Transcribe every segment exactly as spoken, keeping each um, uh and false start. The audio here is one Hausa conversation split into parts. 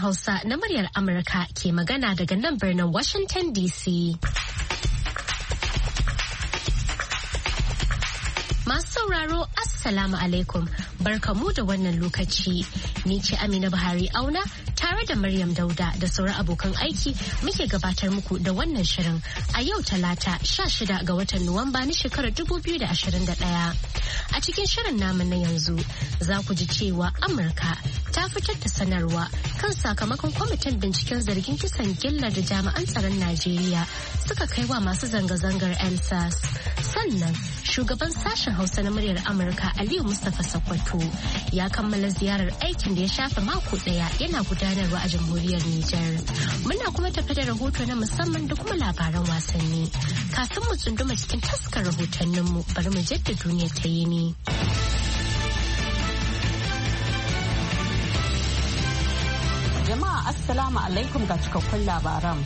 Hausa na muryar Amurka ke magana daga nan birnin Washington D C. Masu sauraro Assalamu alaikum, barkamu da wannan lokaci. Ni ce Amina Buhari Auna tare da Maryam Dauda da sauran abokan aiki muke gabatar muku da wannan shirin a yau Talata sha shida ga watan Nuwamba na shekarar dubu biyu da ashirin da ɗaya. A cikin shirin namu na yanzu za ku ji cewa Amurka ta fitar da sanarwa kan sakamakon kwamitin binciken zargin kisan gillar da jami'an tsaron Najeriya suka kai wa masu zanga-zangar N S A S. Sannan shugaban sashen Hausa na muryar Amurka Aliyu Mustapha Sokoto ya kammala ziyarar aikin da ya shafe mako daya yana gudanarwa a jamhuriyar Nijar. Muna kuma tafi da rahoto na musamman da kuma labaran wasanni. Kafin mu tsunduma cikin taskar rahotanninmu bari mu jadda duniya ta yi ni. Jama'a Assalamu alaikum ga cikakkun labaran.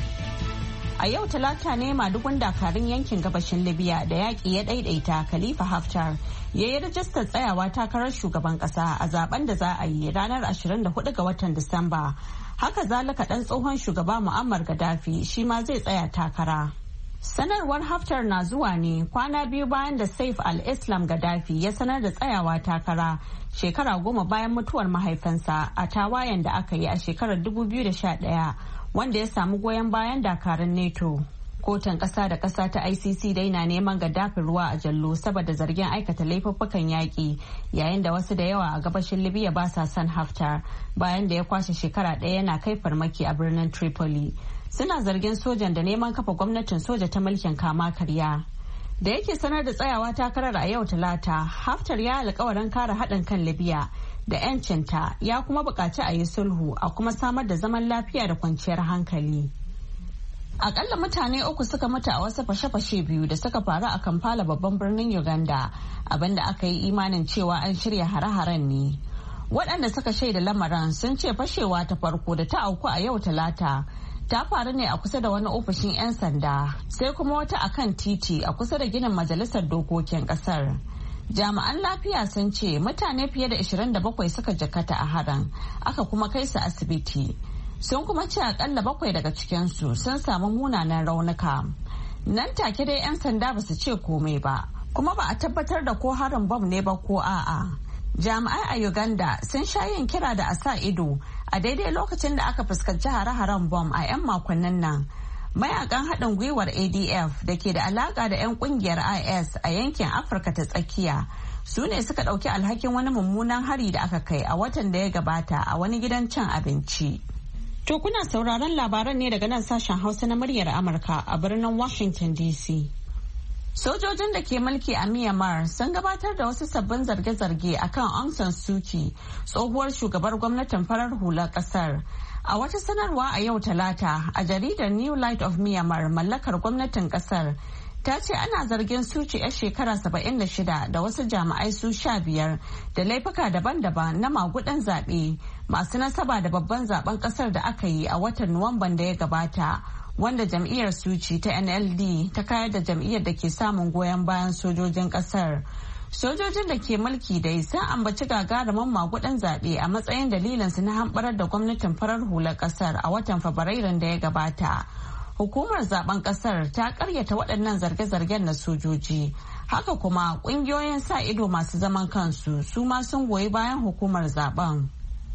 A yau Talata ne madugun dakarun yankin gabashin Libya da yaƙi ya ɗaiɗaita Khalifa Haftar ya yi rajistar tsayawa takarar shugaban ƙasa a zaben da za a yi ranar ashirin da hudu ga watan Disamba. Haka zalika ɗan tsohon shugaba Muammar Gaddafi shi ma zai tsaya takara. Sanarwar Haftar na zuwa ne kwana biyu bayan da Saif al-Islam Gaddafi ya sanar da tsayawa takara shekara goma bayan mutuwar mahaifinsa a tawayen da aka yi a shekarar dubu biyu da sha ɗaya wanda ya samu goyon bayan dakarun NATO. Kotun ƙasa da ƙasa ta I C C dai na neman Gaddafi ruwa a jallo saboda zargin aikata laifuffukan yaƙi yayin da wasu da yawa a gabashin Libya ba sa son Haftar bayan da ya kwashe shekara ɗaya yana kai farmaki a birnin Tripoli. Suna zargin sojan da neman kafa gwamnatin soja ta mulkin kama karya. Da yake sanar da tsayawa takarar a yau Talata, Haftar ya alkawarin kare haɗin kan Libya da 'yancinta ya kuma buƙaci a yi sulhu a kuma samar da zaman lafiya da kwanciyar hankali. Akalla mutane uku suka mutu a wasu fashe-fashe biyu da suka faru a Kampala babban birnin Uganda, abinda aka yi imanin cewa an shirya hare-haren ne. Waɗanda suka shaida lamarin sun ce fashewa ta farko da ta auku a yau Talata ta faru ne a kusa da wani ofishin 'yan sanda, sai kuma wata akan titi a kusa da ginin majalisar dokokin kasar. Jami'an lafiya sun ce mutane fiye da ashirin da bakwai suka jakata a harin, aka kuma kai su asibiti. Sun kuma ce akalla bakwai daga cikinsu sun samu munanan raunuka. Nan take dai 'yan sanda ba su ce komai ba, kuma ba a tabbatar da ko harin bom ne ba ko a'a. Jami'ai a Uganda sun sha yin kira da a sa ido a daidai lokacin da aka fuskanci hare-haren bom a 'yan makonnin nan. Mayakan haɗin gwiwar A D F da ke da alaƙa da 'yan ƙungiyar I S a yankin Afirka ta tsakiya su ne suka ɗauki alhakin wani mummunan hari da aka kai a watan da ya gabata a wani gidan cin abinci. To kuna sauraron labaran ne daga nan sashen Hausa na muryar Amurka a birnin Washington D C. Sojojin da ke mulki a Myanmar sun gabatar da wasu sabbin zarge-zarge akan Aung San Suu Kyi, tsohuwar shugabar gwamnatin farar hular kasar. A wata sanarwa a yau Talata a jaridar New Light of Myanmar mallakar gwamnatin kasar ta ce ana zargin Suu Kyi 'yar shekara saba'in da shida da wasu jami'ai su sha biyar da laifuka daban-daban na magudan zaɓe masu nasaba da babban zaben kasar da aka yi a watan Nuwamban da ya gabata. Wanda jam'iyyar Suci ta N L D ta kayar da jam'iyyar da ke samun goyon bayan sojojin kasar. Sojojin da ke mulki dai sun ambaci gagarumin magudan zaɓe a matsayin dalilinsu na hamɓarar da gwamnatin farar hular kasar a watan Fabrairun da ya gabata. Hukumar zaben kasar ta karyata waɗannan zarge-zargen na sojoji. Haka kuma ƙungiyoyin sa ido masu zaman kansu su ma sun goyi bayan hukumar zaben.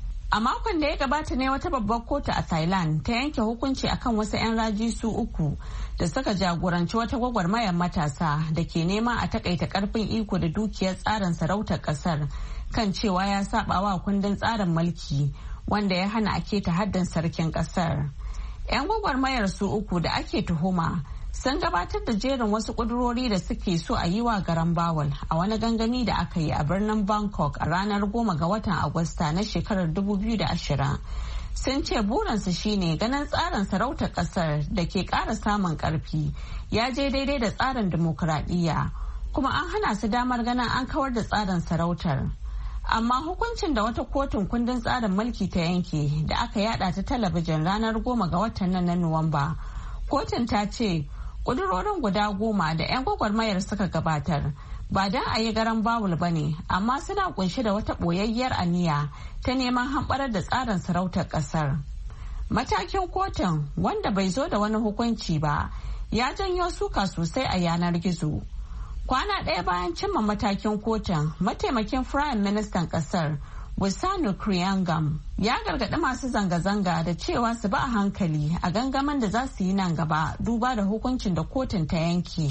A makon da ya gabata ne wata babbar kotu a Thailand ta yanke hukunci akan wasu 'yan raji su uku da suka jagoranci wata gwagwarmayar matasa da ke neman a takaita karfin iko da dukiyar tsarin sarautar kasar kan cewa ya saba wa kundin tsarin mulki wanda ya hana a keta haddin sarkin kasar. 'Yan gwagwarmayar su uku da ake tuhuma sun gabatar da jerin wasu ƙudurori da suke so a yi wa garan bawal a wani gangami da aka yi a birnin Bangkok a ranar goma ga watan Agusta na shekarar dubu biyu da ashirin. Sun ce burinsu shine ganin tsarin sarautar ƙasar da ke ƙara samun ƙarfi ya je daidai da tsarin dimokuraɗiyya, kuma an hana su damar ganin an kawar da tsarin sarautar. Amma hukuncin da wata kotun kundin tsarin mulki ta yanke da aka yada ta talabijin ranar goma ga watan nan na Nuwamba, kotun ta ce ƙudurorin guda goma da 'yan gwagwarmayar suka gabatar ba don a yi garan bawul ba ne, amma suna kunshe da wata ɓoyayyar aniya ta neman hamɓarar da tsarin sarautar ƙasar. Matakin kotun wanda bai zo da wani hukunci ba ya janyo suka sosai a yanar gizo. Kwana ɗaya bayan cimma matakin kotun, mataimakin firayim ministan ƙasar Wisanu Kriyangam ya gargaɗi masu zanga-zanga da cewa su ba a hankali a gangamin da za su yi nan gaba duba da hukuncin da kotun ta yanke.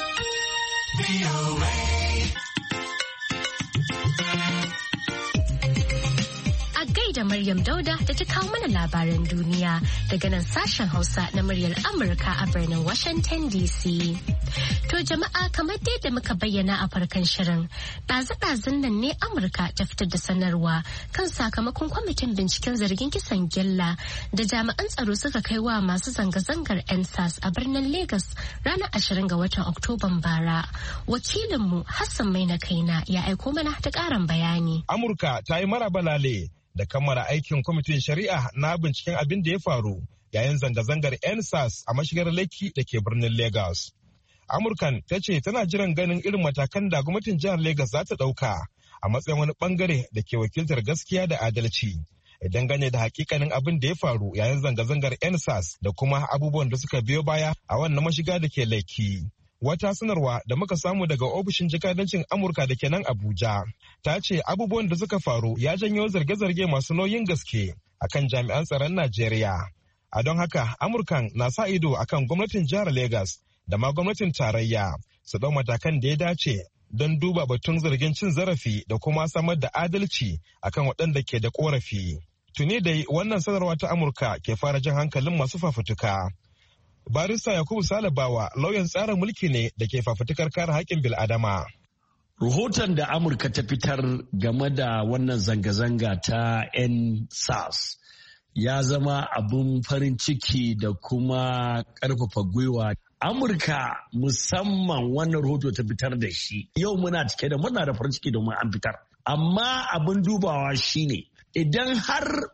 Da Maryam Dauda da ta kawo mana labaran duniya daga nan sashen Hausa na muryar Amurka a birnin Washington D C. To jama'a, kamar dai da muka bayyana a farkon shirin, ɗazu-ɗazun nan ne Amurka ta fitar da sanarwa kan sakamakon kwamitin binciken zargin kisan gilla da jami'an tsaro suka kai wa masu zanga-zangar N S A S a birnin Lagos ranar ashirin ga watan Oktoban bara. Wakilinmu Hassan Maina Kaina ya aiko mana da ƙarin bayani. Amurka ta yi maraba lale da kammala aikin kwamitin shari'a na binciken abin da ya faru yayin zanga-zangar N S A S a mashigar Lekki da ke birnin Lagos. Amurkan ta ce tana jiran ganin irin matakan da gwamnatin jihar Lagos za ta ɗauka a matsayin wani bangare da ke wakiltar gaskiya da adalci. Idan gane da hakikanin abin da ya faru yayin zanga-zangar N S A S da kuma abubuwan da suka biyo baya a wannan mashiga da ke Lekki. Wata sanarwa da muka samu daga ofishin jakadancin Amurka da ke nan Abuja ta ce abubuwan da suka faru ya janyo zarge-zarge masu nauyin gaske akan jami'an tsaron Najeriya. A don haka Amurkan na sa ido akan gwamnatin jihar Legas da ma gwamnatin tarayya su ɗau matakan da ya dace don duba batun zargin cin zarafi da kuma samar da adalci akan waɗanda ke da ƙorafi. Tuni dai wannan sanarwa ta Amurka ke fara jan hankalin masu fafutuka. Barista Yakubu Salabawa lauyan tsarin mulki ne da ke fafutukar kare haƙƙin bil'adama. Rahoton da Amurka ta fitar game da wannan zanga-zanga ta N S A S ya zama abin farin ciki da kuma ƙarfafa gwiwa. Amurka musamman wannan rahoto ta fitar da shi. Yau muna cike da muna da farin ciki domin an fitar. Amma abin dubawa shine idan har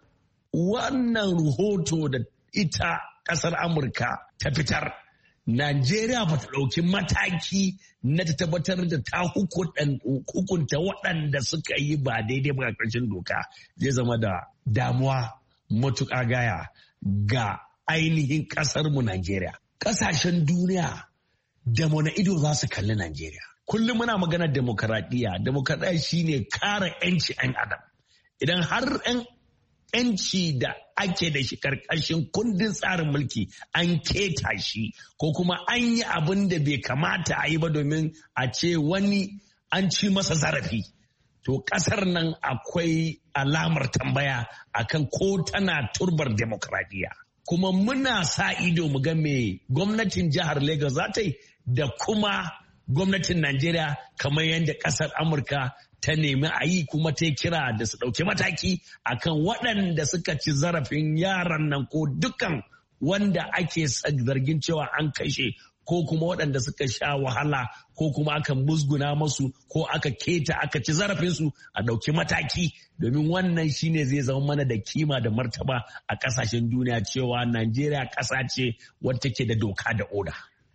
wannan rahoto da ita ƙasar Amurka ta fitar, Najeriya ba ta ɗauki mataki na ta tabbatar da ta hukunta waɗanda suka yi ba daidai ba a ƙarshen doka, zai zama da damuwa matuƙa gaya ga ainihin ƙasarmu Najeriya. Ƙasashen duniya da mana ido za su kalli Najeriya. Kullum muna maganar demokaradiyya. Demokaradiyya shine kare 'yanci 'yan adam. Idan har 'yan ‘yanci da ake da shi karkashin kundin tsarin mulki an keta shi ko kuma an yi abin da bai kamata a yi ba domin a ce wani an ci masa zarafi. To ƙasar nan akwai alamar tambaya akan ko tana turbar demokradiyya. Kuma muna sa ido mu ga me gwamnatin jihar Lagos za ta yi da kuma gwamnatin Najeriya kamar yadda ƙasar Amurka ta nemi a yi kuma ta kira da su ɗauki mataki akan waɗanda suka ci zarafin yaran nan ko dukan wanda ake zargin cewa an kashe ko kuma waɗanda suka sha wahala ko kuma aka musguna masu ko aka keta aka ci zarafinsu a ɗauki mataki domin wannan shine zai zama mana da kima da martaba a ƙasashen duniya cewa Najeriya ƙasa ce wadda ke da doka da oda.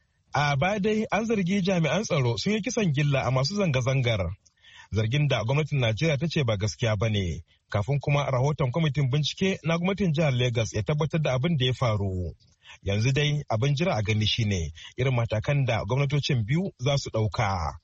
A baya dai an zargi jami'an tsaro sun yi kisan gilla a masu zanga-zangar. Zargin da gwamnatin Najeriya ta ce ba gaskiya ba ne, kafin kuma rahoton kwamitin bincike na gwamnatin jihar Legas ya tabbatar da abin da ya faru. Yanzu dai abin jira a gani shine irin matakan da gwamnatocin biyu za su ɗauka.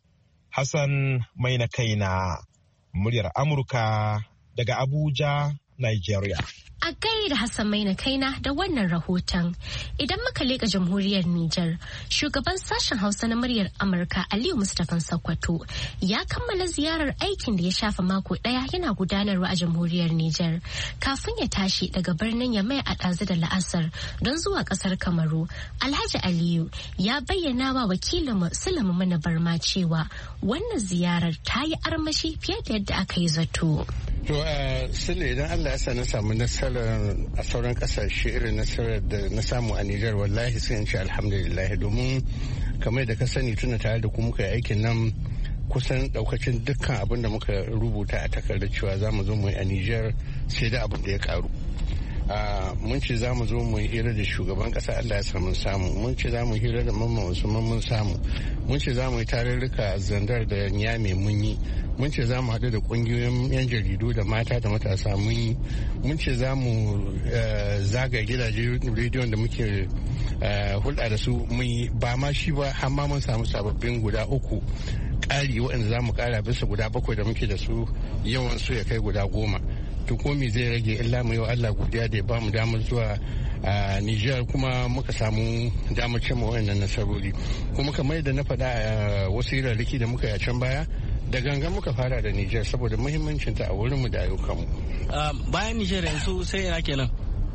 Hassan Maina Kaina, muryar Amurka daga Abuja, Nigeria. A gaida Hassan Maina Kaina da wannan rahoton. Idan muka leƙa jamhuriyar Nijar, shugaban sashen Hausa na muryar Amurka Aliyu Mustapha Sokoto ya kammala ziyarar aikin da ya shafa mako ɗaya yana gudanarwa a jamhuriyar Nijar kafin ya tashi daga birnin Yamai a ɗazu da la'asar don zuwa ƙasar Kamaru. Alhaji Aliyu ya bayyana wa wakilinmu Sulaiman Mana Barma cewa wannan ziyarar ta yi armashi fiye da yadda aka yi zato. To a Sule idan Allah ya sa na samu nasarar a sauran kasashe irin nasarar da na samu a Nijar wallahi sai in ce alhamdulillah domin kamar da ka sani tuna tare da ku muka yi aikin nan kusan daukacin dukkan abin da muka rubuta a takardar cewa za mu zo mu yi a Nijar sai da abin da ya karu. mun ce za mu zo mu hira da shugaban kasa Allah ya samu samu, mun ce za mu hira da mamman Usman mun samu, mun ce za mu yi tarurruka zandar da Niamey mun yi, mun ce za mu haɗu da ƙungiyoyin 'yan jaridu da mata da matasa mun yi, mun ce za mu zaga gidaje rediyon da muke hulɗa da su mun yi, ba ma shi ba har ma mun samu sababbin guda uku ƙari waɗanda za mu ƙara bisa guda bakwai da muke da su, yawan su ya kai guda goma. To ko me zai rage illa mu yau Allah godiya da ya ba mu damar zuwa a Nijar kuma muka samu damar cimma wayannan nasarori. Kuma kamar yadda na faɗa a wasu hirarraki da muka yi a can baya, da gangan muka fara da Nijar saboda muhimmancinta a wurinmu da ayyukanmu. Bayan Nijar yanzu sai ina kenan.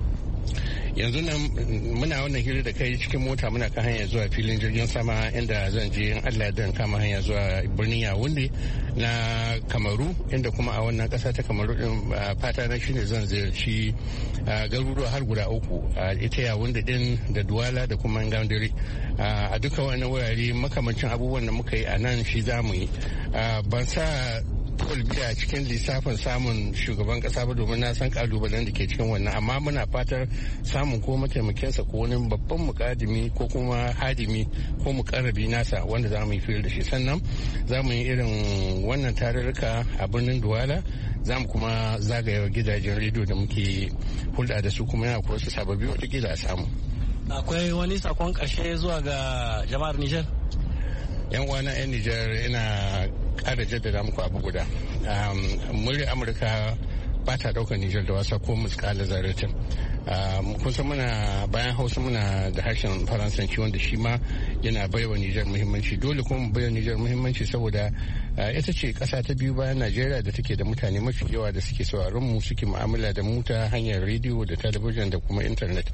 Yanzu nan muna wannan hira da kai cikin mota muna kan hanya zuwa filin jirgin sama inda zan je in Allah dan kama hanya zuwa birnin Yawunde na Kamaru, inda kuma a wannan kasa ta Kamaru din fata na shine zan ziyarci garuruwa har guda uku, ita Yawunde din da Duwala da kuma Ngaundere. A duka wannan wurare makamancin abubuwan da muka yi a nan shi za mu yi. Ban sa Paul Biya cikin lissafin samun shugaban kasa ba domin na san kalubalen da ke cikin wannan, amma muna fatar samun ko mataimakinsa ko wani babban mukadimi ko kuma hadimi ko mukarrabi nasa wanda za mu yi fil da shi. Sannan za mu yi irin wannan tarurruka a birnin Duwala, za mu kuma zagaya gidajen rediyo da muke hulɗa da su, kuma yana kuwa su sababbi watakila a samu. Akwai wani sakon ƙarshe zuwa ga jama'ar Nijar? Yan uwana 'yan Nijar, ina ƙara jaddada muku abu guda. Murya Amurka ba ta ɗaukar Nijar da wasa ko muskala zaratin. Kusa muna bayan Hausa muna da harshen Faransanci wanda shi ma yana baiwa Nijar muhimmanci. Dole kuma mu baiwa Nijar muhimmanci saboda ita ce ƙasa ta biyu bayan Najeriya da take da mutane mafi yawa da suke sauraron mu, suke mu'amala da mu ta hanyar rediyo da talabijin da kuma intanet.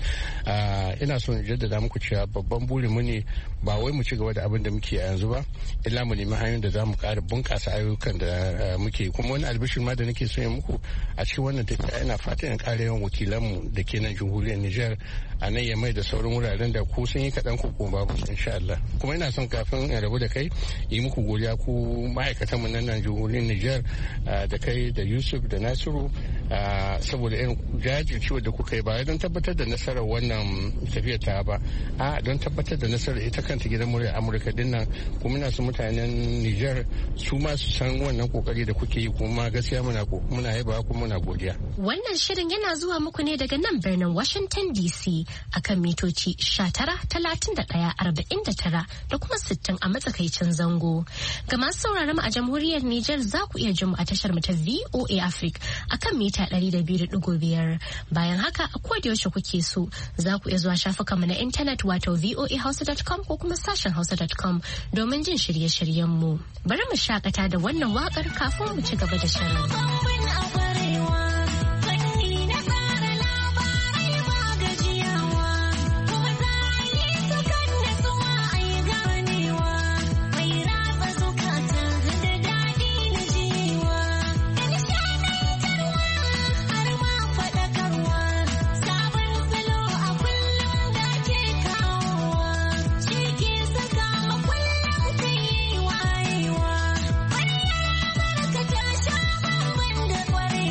Ina son jaddada muku cewa babban burin mu ne ba wai mu ci gaba da abin da muke yanzu ba, illa mu nemi hanyoyin da za mu ƙara bunƙasa ayyukan da muke. Kuma wani albishir ma da nake so yin muku a cikin wannan tafiya, ina fatan in ƙara yawan wakilanmu da ke nan jamhuriyar Nijar a nan ya mai da sauran wuraren da ko sun yi kaɗan ko kuma babu insha Allah. Kuma ina son kafin in rabu da kai yi muku godiya ku ma'aikatanmu nan nan jamhuriyar Nijar da kai da Yusuf da Nasiru saboda irin jajircewa da kuka yi ba don tabbatar da nasarar wannan tafiyar ta ba, a don tabbatar da nasarar ita kanta gidan murya Amurka din nan. Kuma ina su mutanen Nijar su ma su san wannan kokari da kuke yi, kuma gaskiya muna muna yaba kuma muna godiya. Wannan shirin yana zuwa muku ne daga nan birnin Washington D C akan mitoci tara talatin da ɗaya arba'in da tara da kuma sittin a matsakaicin zango. Ga masu sauraron mu a jamhuriyar Nijar za ku iya jin mu a tashar mu ta V O A Africa akan mita ɗari da biyu da ɗigo biyar. Bayan haka a koda yaushe kuke so za ku iya zuwa shafukan mu na intanet wato v o a hausa dot com ko kuma sashen hausa dot com domin jin shirye-shiryen mu. Bari mu shakata da wannan wakar kafin mu ci gaba da shirin. What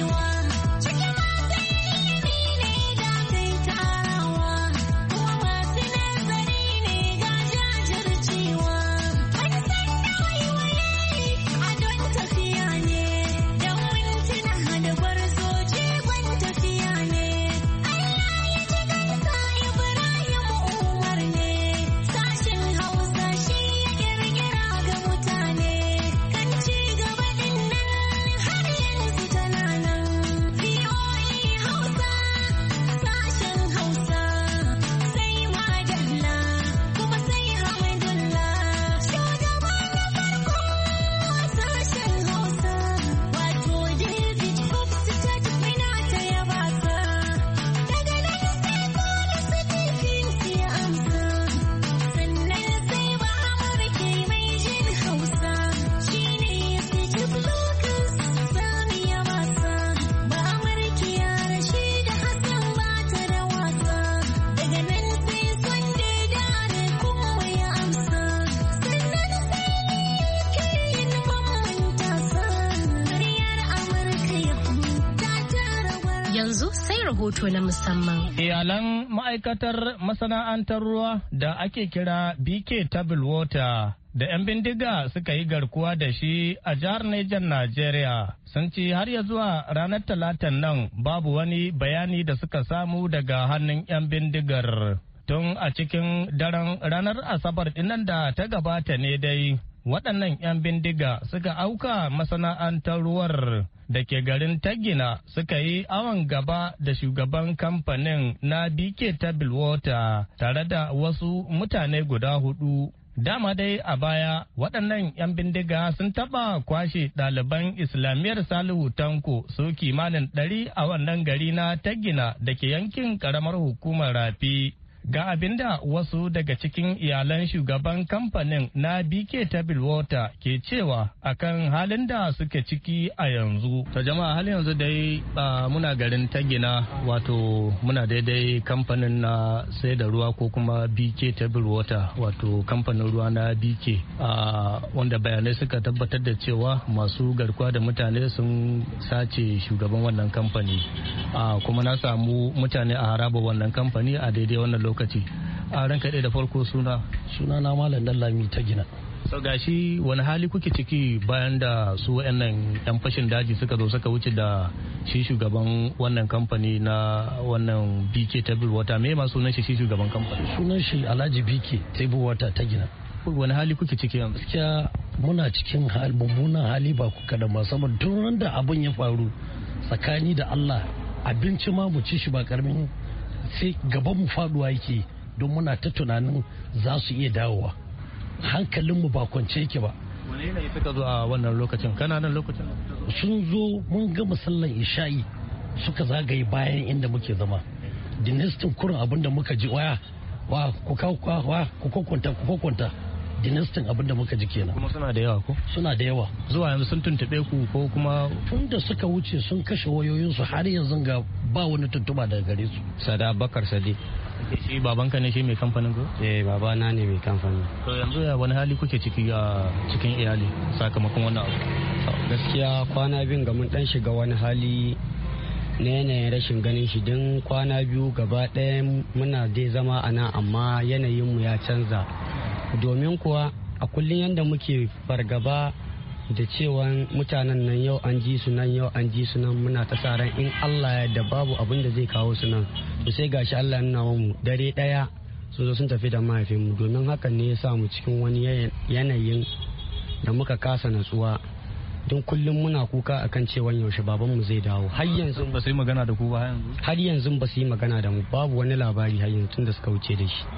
rahoto na musamman. Iyalan ma'aikatar masana'antar ruwa da ake kira B K Table Water da 'yan bindiga suka yi garkuwa da shi a jihar Niger Najeriya sun ce har ya zuwa ranar talatan nan babu wani bayani da suka samu daga hannun 'yan bindigar. Tun a cikin daren ranar Asabar dinnan da ta gabata ne dai waɗannan 'yan bindiga suka auka masana'antar ruwar da ke garin Tagina suka yi awon gaba da shugaban kamfanin na B K Table Water tare da wasu mutane guda hudu. Dama dai a baya waɗannan 'yan bindiga sun taɓa kwashe ɗaliban Islamiyyar Salihu Tanko su kimanin ɗari a wannan gari na Tagina da ke yankin ƙaramar hukumar Rafi. Ga abinda wasu daga cikin iyalan shugaban kamfanin na B K Table Water ke cewa akan halin da suke ciki a yanzu. Ta jama'a halin yanzu dai muna garin Tagina, wato muna daidai kamfanin na sai da ruwa ko kuma B K Table Water, wato kamfanin ruwa na B K, wanda bayanai suka tabbatar da cewa masu garkuwa da mutane sun sace shugaban wannan kamfani. Kuma na samu mutane a haraba wannan kamfani a daidai wannan lokaci. A ranka ɗaya da farko suna suna na Malam Dallami Tagina. So gashi wani hali kuke ciki bayan da su wayannan yan fashin daji suka zo suka wuce da shi shugaban wannan kamfani na wannan B K Table Water? Me ma sunan shi shi shugaban kamfani? Sunan shi Alhaji B K Table Water Tagina. Wani hali kuke ciki yanzu? Gaskiya muna cikin hal mummunan hali ba ku kada ma, saboda tun da abun ya faru tsakani da Allah abinci ma mu ci shi ba karamin sai gaban mu faduwa yake, don muna ta tunanin za su iya dawowa, hankalinmu ba kwance yake ba. Wani yanayi suka zo a wannan lokacin? Kana nan lokacin? Sun zo mun ga musallan isha'i suka zagaye bayan inda muke zama. Dinestin kurin abin da muka ji waya wa ku kawo wa ku kokunta ku kokunta dinestin abin da muka ji kenan. Kuma suna da yawa ko? Suna da yawa. Zuwa yanzu sun tuntube ku ko kuma? Tun da suka wuce sun kashe wayoyinsu har yanzu ga ba wani tuntuba daga gare su. Sada Bakar Sadi. Shi babanka ne shi mai kamfanin ko? Eh babana ne mai kamfanin. To yanzu ya wani hali kuke ciki a cikin iyali sakamakon wannan abu? Gaskiya kwana biyun ga mun dan shiga wani hali na yanayin rashin ganin shi, don kwana biyu gaba ɗaya muna dai zama a nan, amma yanayinmu ya canza. Domin kuwa a kullum yadda muke fargaba da cewa mutanen nan yau an ji su nan yau an ji su nan, muna ta sa ran in Allah ya da babu abin da zai kawo su nan, to sai gashi Allah nuna mu dare daya su zo sun tafi da mahaifinmu. Domin hakan ne ya sa mu cikin wani yanayin da muka kasa natsuwa, don kullum muna kuka akan cewa yaushe babanmu zai dawo. Har yanzu ba su yi magana da ku ba? Har yanzu ba su yi magana da mu, babu wani labari har yanzu tun da suka wuce da shi.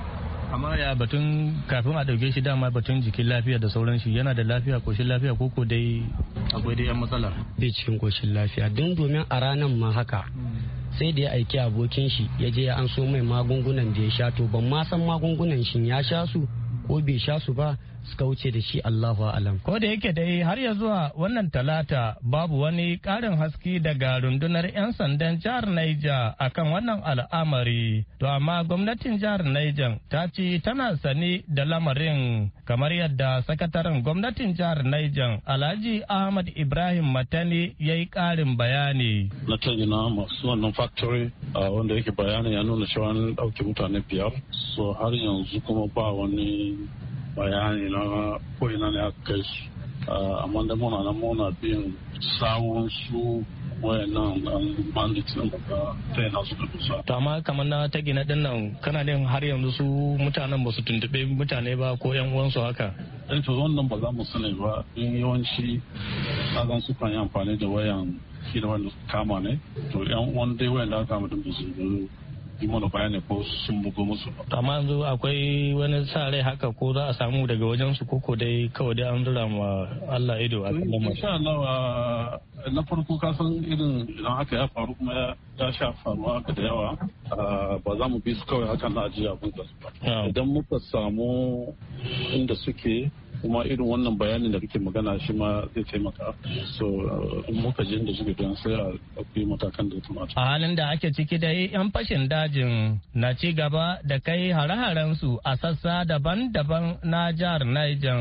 Amma ya batun kafin a dauke shi dama batun jikin lafiya da sauran shi, yana da lafiya koshin lafiya koko dai akwai dai yan matsala? Bai cikin koshin lafiya, don domin a ranar ma haka sai da ya aiki abokin shi ya je ya an so mai magungunan da ya sha, to ban ma san magungunan shi ya sha su ko bai sha su ba, suka wuce da shi Allahu alam. Ko da yake dai har ya zuwa wannan talata babu wani karin haske daga rundunar 'yan sandan jihar Niger akan wannan al'amari, to amma gwamnatin jihar Niger ta ce tana sane da lamarin, kamar yadda sakataren gwamnatin jihar Niger Alhaji Ahmad Ibrahim Matani ya yi karin bayani. Na Tagina masu wannan factory wanda yake bayani ya nuna cewa an ɗauke mutane biyar, so har yanzu kuma ba wani bayani na ko ina ne aka kai su, amma da muna nan muna bin sawun su wayannan bandits din da ta yana su da kusa. To amma kamar na Tagina din nan kana din har yanzu su mutanen ba su tuntube mutane ba ko yan uwansu haka? Eh to wannan ba za mu sani ba, in yawanci kagan su kan yi amfani da wayan shi da wanda kama ne, to yan uwan dai wayan da aka kama din ba su yi mana bayani ko sun bugo musu. Amma yanzu akwai wani sa rai haka ko za a samu daga wajen su koko dai kawai dai an zura ma Allah ido a kan lamarin? Insha Allah na farko ka san irin idan haka ya faru kuma ya sha faruwa haka da yawa, ba za mu bi su kawai hakan na ajiya abin da su ba. Idan muka samu inda suke kuma irin wannan bayanin da kake magana shi ma zai taimaka, so in muka je da suke don sai a ɗauki matakan da ya kamata. A halin da ake ciki dai yan fashin dajin na ci gaba da kai hare-haren su a sassa daban-daban na jihar Niger,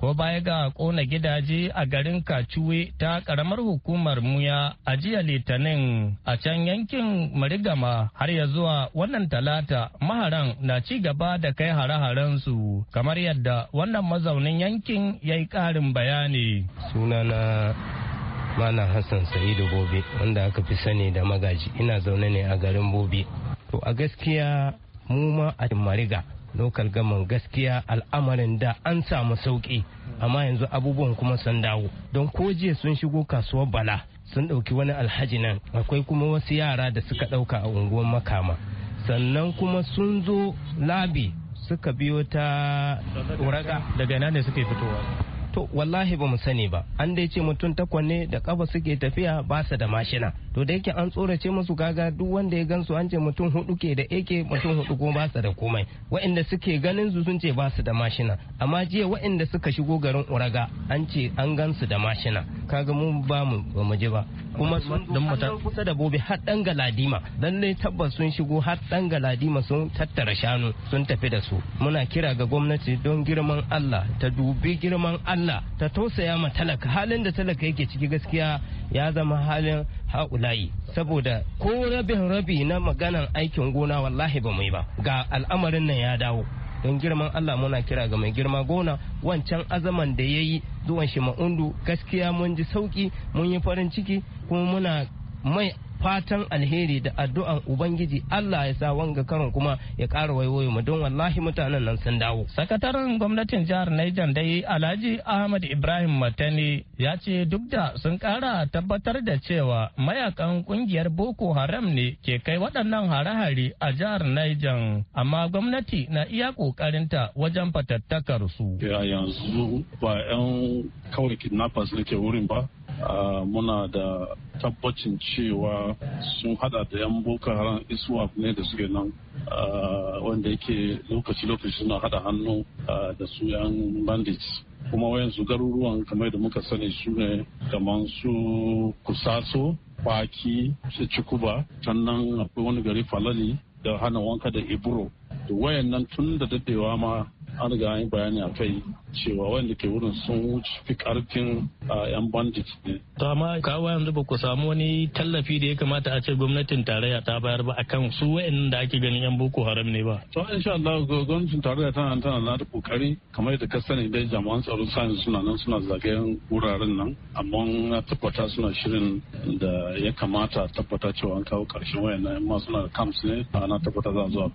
ko baya ga kona gidaje a garin Kacuwe ta karamar hukumar Muya a jiya Litinin a can yankin Marigama har ya zuwa wannan talata maharan na ci gaba da kai hare-haren su kamar yadda wannan mazaunin yankin ya yi ƙarin bayani. Sunana Malam Hassan Sa'idu Bobe wanda aka fi sani da Magaji, ina zaune ne a garin Bobe. To a gaskiya mu ma a Mariga lokal gaman gaskiya al'amarin da an samu sauki amma yanzu abubuwan kuma sun dawo don ko jiya sun shigo kasuwar Bala sun ɗauki wani alhaji nan, akwai kuma wasu yara da suka ɗauka a unguwar Makama, sannan kuma sun zo Labi suka biyo ta Uraga. Daga ina ne suke fitowa? To wallahi ba mu sani ba, an dai ce mutum takwas ne da kafa suke tafiya ba su da mashina, to da yake an tsorace musu gaga duk wanda ya gansu an ce mutum hudu ke da ake mutum hudu kuma ba su da komai, waɗanda suke ganin su sun ce ba su da mashina, amma jiya waɗanda suka shigo garin Uraga an ce an gansu da mashina, kaga mun ba mu ba mu je ba, kuma sun zo kusa da Bobe har dan Galadima, dan dai tabbas sun shigo har dan Galadima sun tattara shanu sun tafi da su. Muna kira ga gwamnati don girman Allah ta dubi girman Allah Allah ta tausaya ma talaka, halin da talaka yake ciki gaskiya ya zama halin haulayi, saboda ko rabin rabi na maganan aikin gona wallahi ba mu yi ba, ga al'amarin nan ya dawo. Don girman Allah muna kira ga mai girma gona, wancan azaman da ya yi zuwan shi Ma'undu gaskiya mun ji sauki, mun yi farin ciki, kuma muna mai fatan alheri da addu'an Ubangiji Allah ya sa wanga karon kuma ya ƙara waiwayo mu, don wallahi mutanen nan sun dawo. Sakataren gwamnatin jihar Niger dai Alhaji Ahmad Ibrahim Matani ya ce duk da sun ƙara tabbatar da cewa mayakan kungiyar Boko Haram ne ke kai waɗannan hare-hare a jihar Niger, amma gwamnati na iya ƙoƙarinta wajen fatattakar su. Yanzu ba 'yan kawai kidnappers ne ke wurin ba. Uh, muna da tabbacin cewa sun hada da 'yan boko haram iswap ne da suke nan, uh, wanda yake lokaci-lokaci suna hada hannu uh, da su 'yan bandits, kuma wayansu garuruwan kamar da muka sani su ne kamar su Kusaso, Baki, su Cikuba, sannan akwai wani gari Falali da hana wanka da Ibro. Da wayannan tun da dadewa ma an riga an yi bayani a kai cewa wanda ke wurin sun wuce fi karfin yan bandit ne. To amma kawo yanzu ba ku samu wani tallafi da ya kamata a ce gwamnatin tarayya ta bayar ba akan su wa'annan da ake ganin yan Boko Haram ne ba? To insha Allah gwamnatin tarayya tana tana na da kokari, kamar da ka sani dai jami'an tsaro science suna nan suna zagayen wuraren nan, amma na tabbata suna shirin da ya kamata tabbata cewa an kawo karshen wayannan, amma suna da camps ne, ana tabbata za a zo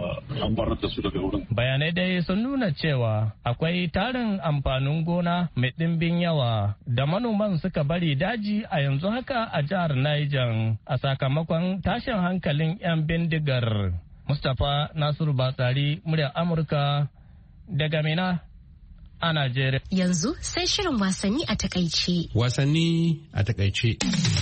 an barar da su daga wurin. Bayanai dai sun nuna cewa akwai tarin amfanin gona mai ɗimbin yawa da manoman suka bari daji a yanzu haka a jihar Niger a sakamakon tashin hankalin 'yan bindigar. Mustapha Nasiru Batsari, muryar Amurka daga Mina a Najeriya. Yanzu sai shirin wasanni a takaice. Wasanni a takaice.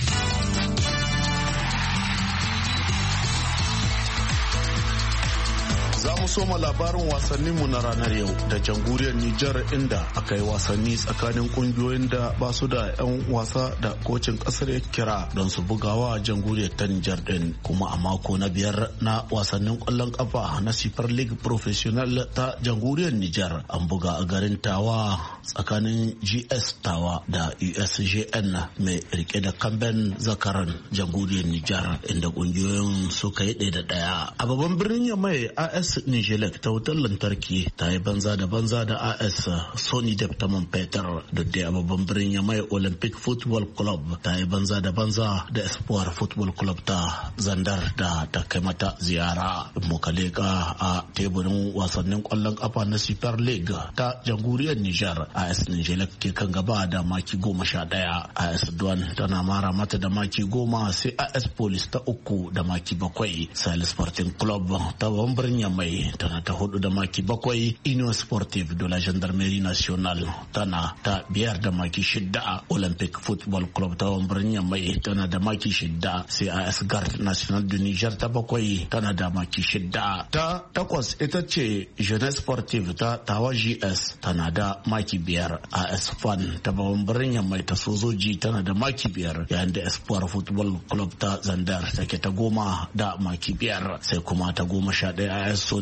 Za mu soma labarin wasanninmu na ranar yau da jamhuriyar Nijar, inda aka yi wasanni tsakanin kungiyoyin da ba su da 'yan wasa da kocin kasar ya kira don su bugawa jamhuriyar ta Nijar din. Kuma a mako na biyar na wasannin kwallon kafa na Super League Professional ta jamhuriyar Nijar an buga a garin Tawa tsakanin G S Tawa da U S G N mai rike da kamben zakaran jamhuriyar Nijar, inda kungiyoyin suka yi ɗaya da ɗaya. A babban birnin Yamai, A S Nijelek ta wutar lantarki ta yi banza da banza da A S Sony Dep ta man fetur, duk da a babban birnin Yamai Olympic Football Club ta yi banza da banza da Espoir Football Club ta Zandar da ta kai mata ziyara. Mukaleka a teburin wasannin kwallon kafa na Super League ta jamhuriyar Nijar, A S Nijelek ke kan gaba da maki goma sha ɗaya, A S Duan tana mara mata da maki goma, sai A S Police ta uku da maki bakwai, Sahel Sporting Club ta babban birnin Yamai tana ta hudu da maki bakwai, Union Sportive de la Gendarmerie Nationale tana ta biyar da maki shidda, Olympic Football Club ta birnin mai tana da maki shidda, sai A S Garde National de Niger ta bakwai tana da maki shidda. Ta takwas ita ce Jeunesse Sportive ta Tawa G S tana da maki biyar, A S Fan ta babban birnin mai ta sojoji tana da maki biyar, yayin da Espoir Football Club ta Zandar take ta goma da maki biyar, sai kuma ta goma sha ɗaya A S Sony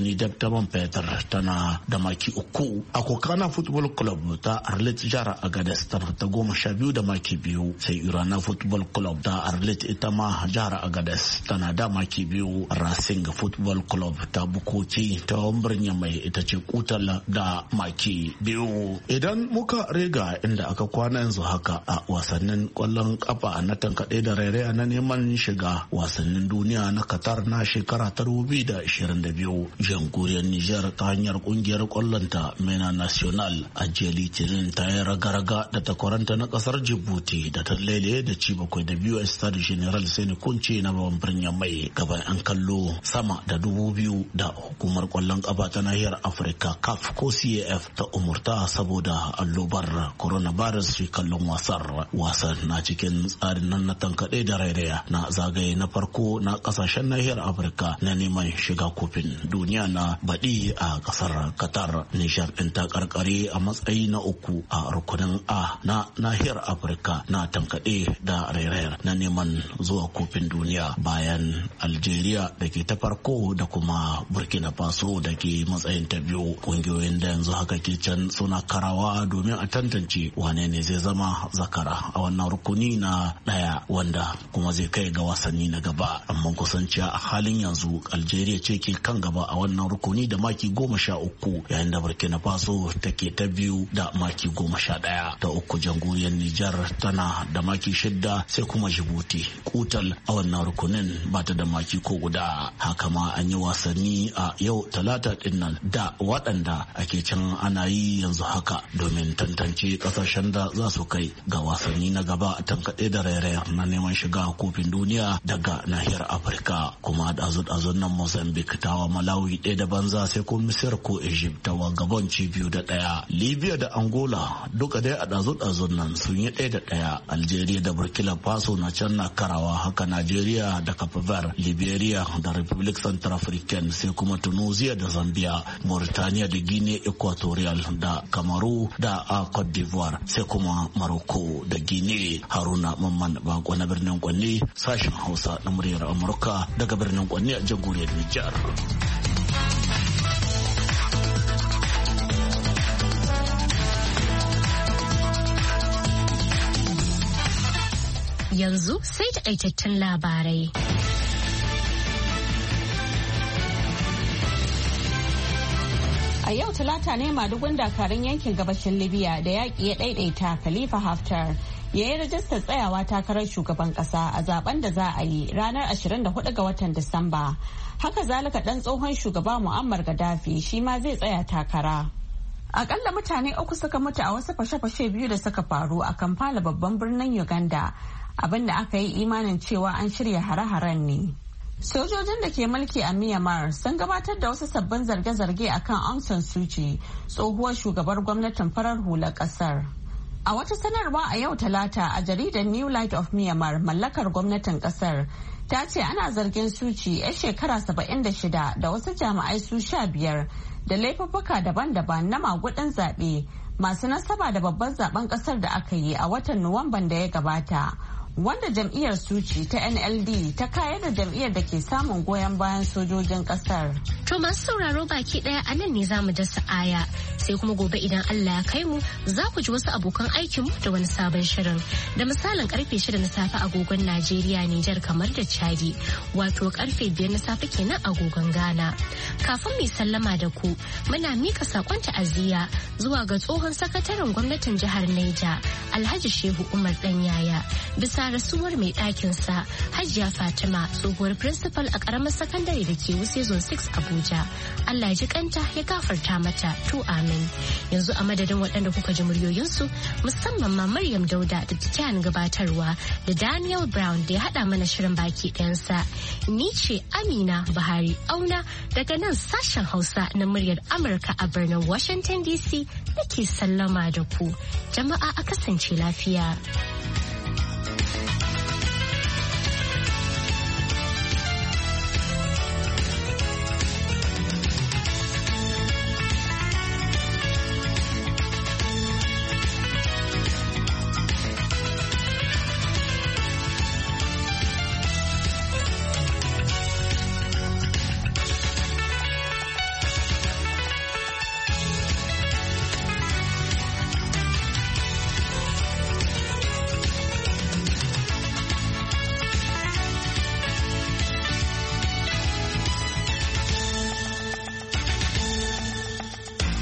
Sonidep ta man fetur tana da maki uku. A Kokana Football Club ta Arlit jihar Agadez tana ta goma sha biyu da maki biyu. Sai Urana Football Club ta Arlit ita ma jihar Agadez tana da maki biyu. Racing Football Club ta Bukoki ta birnin mai ita ce kutal da maki biyu. Idan muka rega inda aka kwana yanzu haka a wasannin kwallon kafa na tankaɗe da rairaya na neman shiga wasannin duniya na Qatar na shekara ta dubu biyu da ashirin da biyu. Jamhuriyar Nijar ta hanyar kungiyar kwallonta Mena National a jiya Litinin ta yi raga-raga da takwaranta na kasar Djibouti da ta lele da ci bakwai da biyu a Stade General Sani Kunce na babban birnin mai gaban an kallo sama da dubu biyu da hukumar kwallon kafa ta nahiyar Afirka C A F ko C A F ta umurta saboda allobar coronavirus shi kallon wasar. Wasan na cikin tsarin nan na tankaɗe da rairaya na zagaye na farko na kasashen nahiyar Afirka na neman shiga kofin duniya na baɗi a ƙasar Qatar. Nijar ɗin ta karkare a matsayi na uku a rukunin A na nahiyar Afirka na tankaɗe da rairayar na neman zuwa kofin duniya bayan Algeria da ke ta farko da kuma Burkina Faso da ke matsayin ta biyu. Ƙungiyoyin da yanzu haka ke can suna karawa domin a tantance wane ne zai zama zakara a wannan rukuni na ɗaya wanda kuma zai kai ga wasanni na gaba. Amma kusanciya a halin yanzu Algeria ce ke kan gaba a wannan rukuni da maki goma sha uku yayin da Burkina Faso take ta biyu da maki goma sha ɗaya. Ta uku jamhuriyar Nijar tana da maki shidda sai kuma Djibouti kutal a wannan rukunin ba ta da maki ko guda. Haka ma an yi wasanni a yau talata din nan da waɗanda ake can ana yi yanzu haka domin tantance ƙasashen da za su kai ga wasanni na gaba a tankaɗe da rairaya na neman shiga kofin duniya daga nahiyar Afirka. Kuma ɗazu-ɗazun nan Mozambique tawa Malawi ɗaya da banza sai ko Misir ko Egypt tawa Gabon ci biyu da ɗaya. Libya da Angola duka dai a ɗazu-ɗazun nan sun yi ɗaya da ɗaya. Algeria da Burkina Faso na can na karawa, haka Nigeria da Cape Verde, Liberia da Republic Centrafrican sai kuma Tunisia da Zambia, Mauritania da Guinea Equatorial da Kamaru da Cote d'Ivoire sai kuma Morocco da Guinea. Haruna Mamman Bako na birnin Kwanne, sashen Hausa na muryar Amurka daga birnin Kwanne a jamhuriyar Nijar. Yanzu sai takaitattun labarai. A yau talata ne madugun dakarun yankin gabashin Libya da yaƙi ya ɗaiɗaita Khalifa Haftar ya yi rajistar tsayawa takarar shugaban ƙasa a zaben da za a yi ranar ashirin da hudu ga watan Disamba. Haka zalika ɗan tsohon shugaba Muammar Gaddafi shi ma zai tsaya takara. Akalla mutane uku suka mutu a wasu fashe-fashe biyu da suka faru a Kampala babban birnin Uganda, abinda aka yi imanin cewa an shirya hare-haren ne. Sojojin da ke mulki a Myanmar sun gabatar da wasu sabbin zarge-zarge a kan Aung San Suu Kyi, tsohuwar shugabar gwamnatin farar hular kasar. A wata sanarwa a yau talata a jaridar New Light of Myanmar mallakar gwamnatin kasar ta ce ana zargin Suu Kyi 'yar shekara saba'in da shida da wasu jami'ai su sha biyar da laifuffuka daban-daban na magudin zaɓe masu nasaba da babban zaben kasar da aka yi a watan Nuwamban da ya gabata. Wanda jam'iyyar Suci ta N L D ta kayar da jam'iyyar da ke samun goyon bayan sojojin kasar. To masu sauraro baki daya a nan ne za mu dasa aya sai kuma gobe idan Allah ya kai mu za ku ji wasu abokan aikinmu da wani sabon shirin da misalin karfe shida na safe agogon Najeriya, Nijar kamar da Chadi wato karfe biyar na safe kenan agogon Ghana. Kafin mu sallama da ku muna mika sakon ta'aziyya zuwa ga tsohon sakataren gwamnatin jihar Neja Alhaji Shehu Umar Danyaya bisa rasuwar mai ɗakin sa Hajiya Fatima tsohuwar principal a ƙaramar sakandare da ke Wuse Zone six Abuja. Allah ya ji kanta ya gafarta mata to amin. Yanzu a madadin waɗanda kuka ji muryoyinsu musamman ma Maryam Dauda da Tikiyan gabatarwa da Daniel Brown da ya haɗa mana shirin baki ɗayansa. Ni ce Amina Buhari Auna daga nan sashen Hausa na muryar Amurka a birnin Washington D C nake sallama da ku. Jama'a a kasance lafiya.